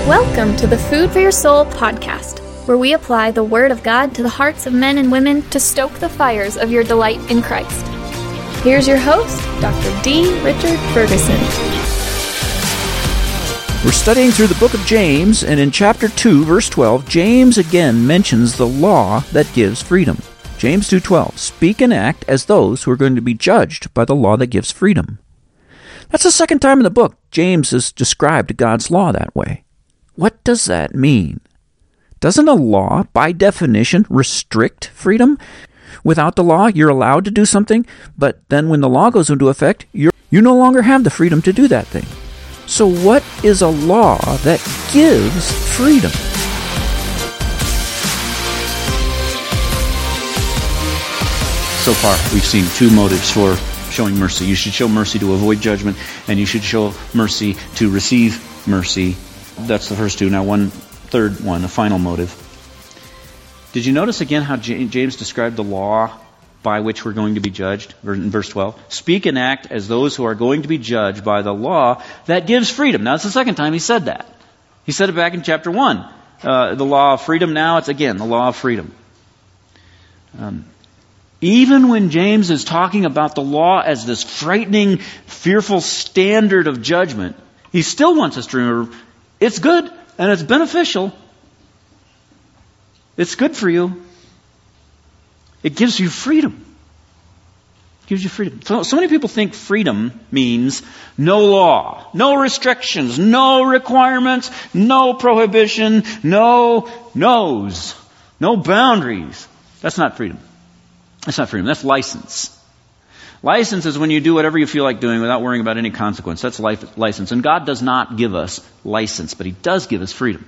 Welcome to the Food for Your Soul podcast, where we apply the Word of God to the hearts of men and women to stoke the fires of your delight in Christ. Here's your host, Dr. D. Richard Ferguson. We're studying through the book of James, and in chapter 2, verse 12, James again mentions the law that gives freedom. James 2:12, speak and act as those who are going to be judged by the law that gives freedom. That's the second time in the book James has described God's law that way. What does that mean? Doesn't a law, by definition, restrict freedom? Without the law, you're allowed to do something, but then when the law goes into effect, you no longer have the freedom to do that thing. So what is a law that gives freedom? So far, we've seen two motives for showing mercy. You should show mercy to avoid judgment, and you should show mercy to receive mercy. That's the first two. Now one third one, a final motive. Did you notice again how James described the law by which we're going to be judged? In verse 12. Speak and act as those who are going to be judged by the law that gives freedom. Now it's the second time he said that. He said it back in chapter 1. The law of freedom. Now it's again the law of freedom. Even when James is talking about the law as this frightening, fearful standard of judgment, he still wants us to remember it's good and it's beneficial. It's good for you. It gives you freedom. It gives you freedom. So many people think freedom means no law, no restrictions, no requirements, no prohibition, no no's, no boundaries. That's not freedom. That's not freedom. That's license. License is when you do whatever you feel like doing without worrying about any consequence. That's license. And God does not give us license, but He does give us freedom.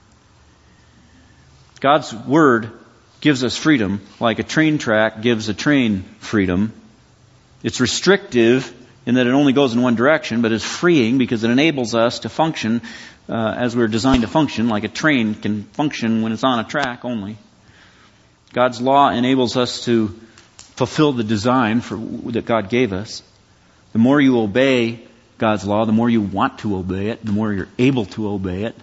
God's Word gives us freedom like a train track gives a train freedom. It's restrictive in that it only goes in one direction, but it's freeing because it enables us to function as we're designed to function, like a train can function when it's on a track only. God's law enables us to fulfill the design that God gave us. The more you obey God's law, the more you want to obey it, the more you're able to obey it.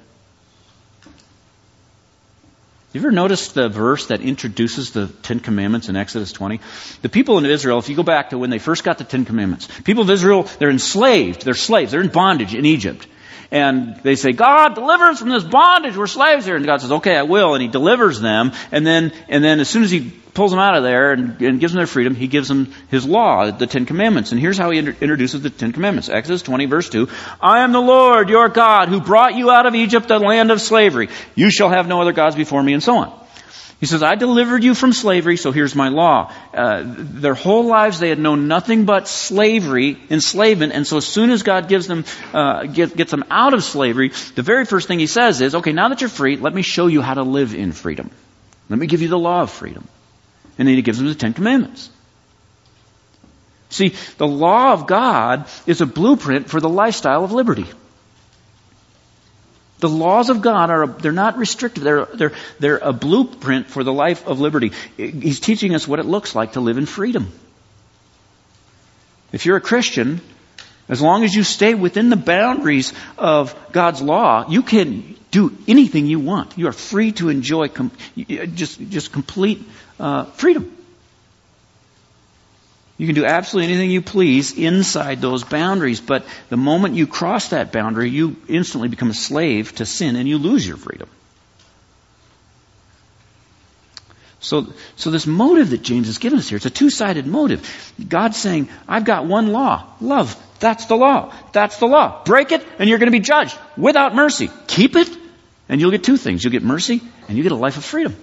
You ever noticed the verse that introduces the Ten Commandments in Exodus 20? The people in Israel, if you go back to when they first got the Ten Commandments, people of Israel, they're enslaved. They're slaves. They're in bondage in Egypt. And they say, God, deliver us from this bondage. We're slaves here. And God says, okay, I will. And He delivers them. And then as soon as He pulls them out of there and gives them their freedom, He gives them His law, the Ten Commandments. And here's how He introduces the Ten Commandments. Exodus 20, verse 2. I am the Lord, your God, who brought you out of Egypt, the land of slavery. You shall have no other gods before me, and so on. He says, I delivered you from slavery, so here's my law. Their whole lives they had known nothing but slavery, enslavement, and so as soon as God gives them, gets them out of slavery, the very first thing He says is, okay, now that you're free, let me show you how to live in freedom. Let me give you the law of freedom. And then He gives them the Ten Commandments. See, the law of God is a blueprint for the lifestyle of liberty. The laws of God they're not restrictive. They're a blueprint for the life of liberty. He's teaching us what it looks like to live in freedom. If you're a Christian, as long as you stay within the boundaries of God's law, you can do anything you want. You are free to enjoy just complete freedom. You can do absolutely anything you please inside those boundaries, but the moment you cross that boundary, you instantly become a slave to sin and you lose your freedom. So this motive that James has given us here, it's a two-sided motive. God's saying, I've got one law, love. That's the law. That's the law. Break it and you're going to be judged without mercy. Keep it and you'll get two things. You'll get mercy and you get a life of freedom.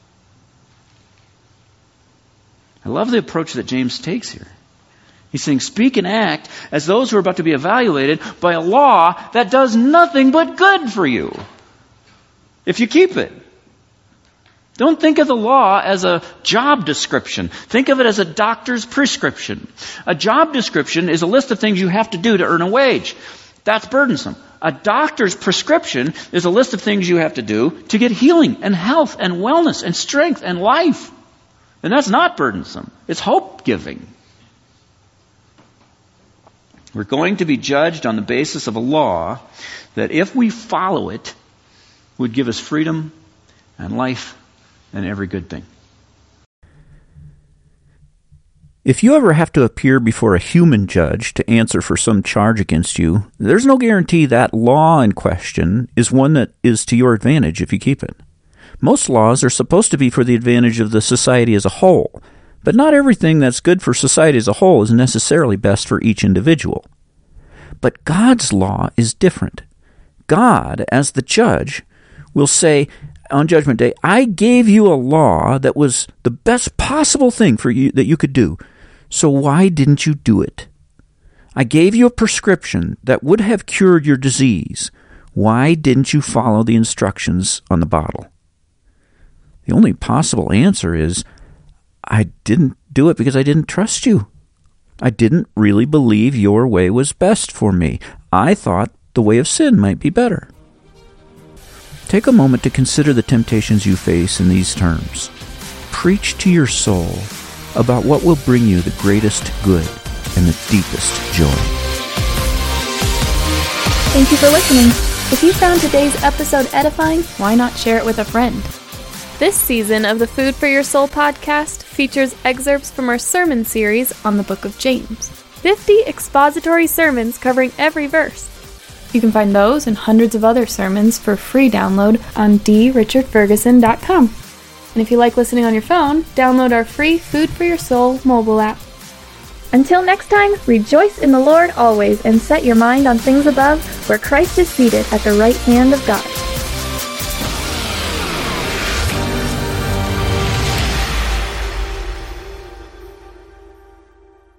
I love the approach that James takes here. He's saying, speak and act as those who are about to be evaluated by a law that does nothing but good for you, if you keep it. Don't think of the law as a job description. Think of it as a doctor's prescription. A job description is a list of things you have to do to earn a wage. That's burdensome. A doctor's prescription is a list of things you have to do to get healing and health and wellness and strength and life. And that's not burdensome. It's hope-giving. We're going to be judged on the basis of a law that if we follow it, who would give us freedom and life and every good thing. If you ever have to appear before a human judge to answer for some charge against you, there's no guarantee that law in question is one that is to your advantage if you keep it. Most laws are supposed to be for the advantage of the society as a whole, but not everything that's good for society as a whole is necessarily best for each individual. But God's law is different. God, as the judge, will say on Judgment Day, I gave you a law that was the best possible thing for you that you could do. So why didn't you do it? I gave you a prescription that would have cured your disease. Why didn't you follow the instructions on the bottle? The only possible answer is, I didn't do it because I didn't trust you. I didn't really believe your way was best for me. I thought the way of sin might be better. Take a moment to consider the temptations you face in these terms. Preach to your soul about what will bring you the greatest good and the deepest joy. Thank you for listening. If you found today's episode edifying, why not share it with a friend? This season of the Food for Your Soul podcast features excerpts from our sermon series on the book of James. 50 expository sermons covering every verse. You can find those and hundreds of other sermons for free download on drichardferguson.com. And if you like listening on your phone, download our free Food for Your Soul mobile app. Until next time, rejoice in the Lord always and set your mind on things above, where Christ is seated at the right hand of God.